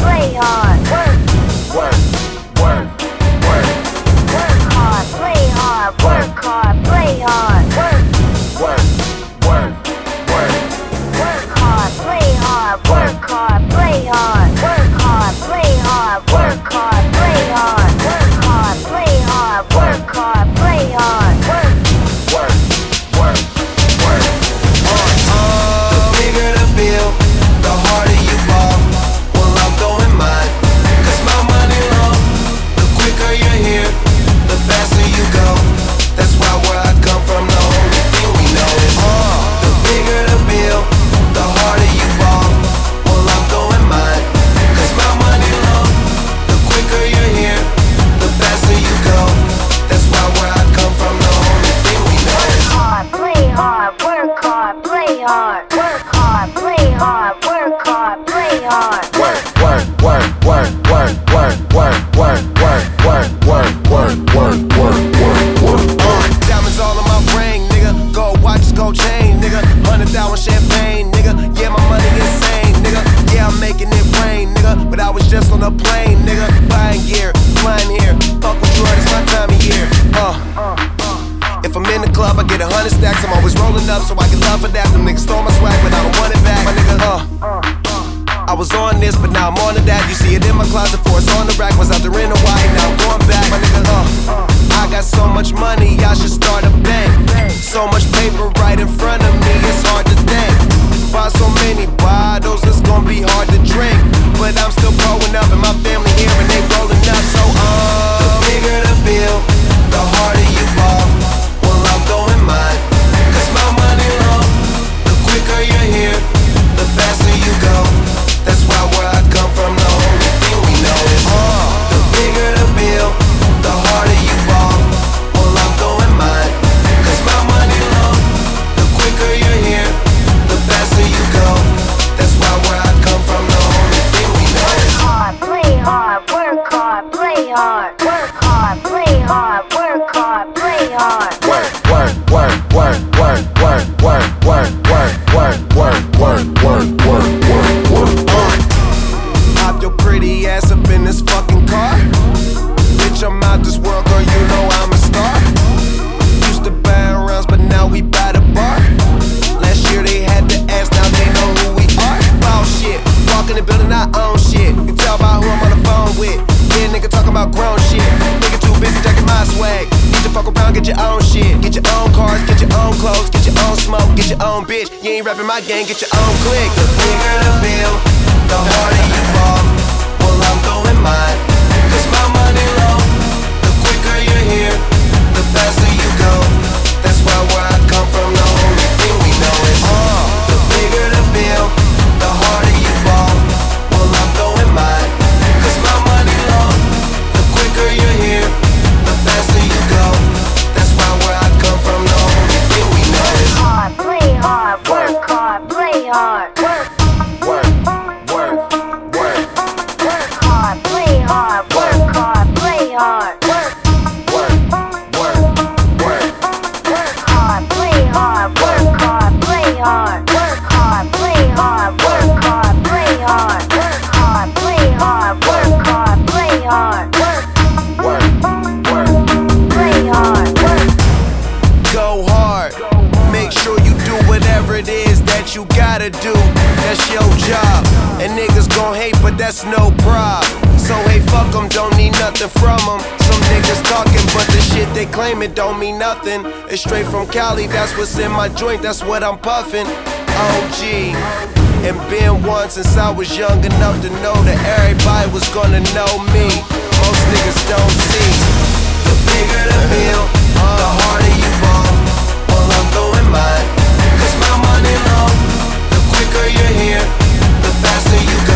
play hard. Work, work, work, work. Work hard, play hard. Work hard, play hard. Work, work, work, work. Work hard, play hard. Work hard, play hard. Work hard, play hard. Work hard, play hard. Work hard, play hard. Work hard, play hard. Work, work, work, work. The bigger the bill, the harder you ball. Well, I'm going mine, 'cause my money long. The quicker you're here, the faster you go. That's why where I come from, the only thing we know is the bigger the bill, the harder you ball. Well, I'm going mine, 'cause my money long. The quicker you're here, the faster you go. That's why where I come from, the only thing we know is hard, play hard, work hard, play hard. Work hard, play hard, work hard, play hard. Work, work, work, work, work, work, work, work, work, work, work, work, work, work, work, work. Diamonds all in my ring, nigga. Gold watches, gold chain, nigga. 100,000 champagne, nigga. Yeah, my money insane, nigga. Yeah, I'm making it rain, nigga. But I was just on a plane, nigga. Buying gear, flying here. Fuck with you, it's my time of year. If I'm in the club, I get 100 stacks. I'm always rolling up, so I get love for that. Them niggas stole my swag, but I don't want it back, my nigga. I was on this, but now I'm on to that. You see it in my closet, for it's on the rack. Was out there in Hawaii, now I'm going back, my nigga. I got so much money, I should start a bank. So much paper right in front of me, it's hard to think. Buy so many bottles, it's gonna be hard to drink. But I'm still growing up, and my family here, and they rolling up. So the bigger the bill, the harder you ball. Well, I'm going mine, 'cause my money long. The quicker you're here, the faster you go. That's why where I come from, the only thing we know is the bigger the bill, the harder you ball. Well, I'm going mine, 'cause my money long. The quicker you're here, the faster you go. That's why where I come from, the only thing we know is hard, play hard, work hard, play hard. Work hard, play hard, work hard, play hard. Work, work, work, work, work, work, work, work, work, work, work, work, work, work, work, work. Hop your pretty ass up in this fucking car. Bitch, I'm out this world, girl, you know I'm a star. Used to buy rounds, but now we buy the bar. Last year they had to ask, now they know who we are. Ball shit, walk in the building, I own shit. You can tell by who I'm on the phone with. Yeah, nigga talking about grown shit. Nigga too busy jacking my swag. Need to fuck around, get your own shit. Get your own cars, get your own clothes, get your own smoke, get your own bitch. You ain't rapping my gang, get your own click. The bigger the bill, the harder you fall. Well, I'm going mine, 'cause my money long. The quicker you're here, the faster you go. That's why where I come from, the only thing we know is the bigger the bill, the harder you fall. Well, I'm going mine, 'cause my money long. The quicker you're here, the faster you go. That's why where I come from, the only thing we know is hard, play hard, work hard, play hard. Work, Work, work, work, work hard, play hard, work hard, play hard. Work, work, work, work. work hard, play hard, work hard, play hard. Work hard, play hard, work hard, play hard. Work hard, play hard, work hard, play hard. Work, Work, work, play hard, work. go hard. Make sure you do whatever it is that you gotta do. That's your job. And niggas gon' hate, but that's no prob. So hey, fuck 'em, don't need nothing from 'em. Some niggas talking, but the shit they claim it don't mean nothing. It's straight from Cali, that's what's in my joint, that's what I'm puffin'. OG. And been one since I was young enough to know that everybody was gonna know me. Most niggas don't see. The bigger the bill, the harder you ball. Well, I'm going mine, 'cause my money long. The quicker you're here, the faster you go.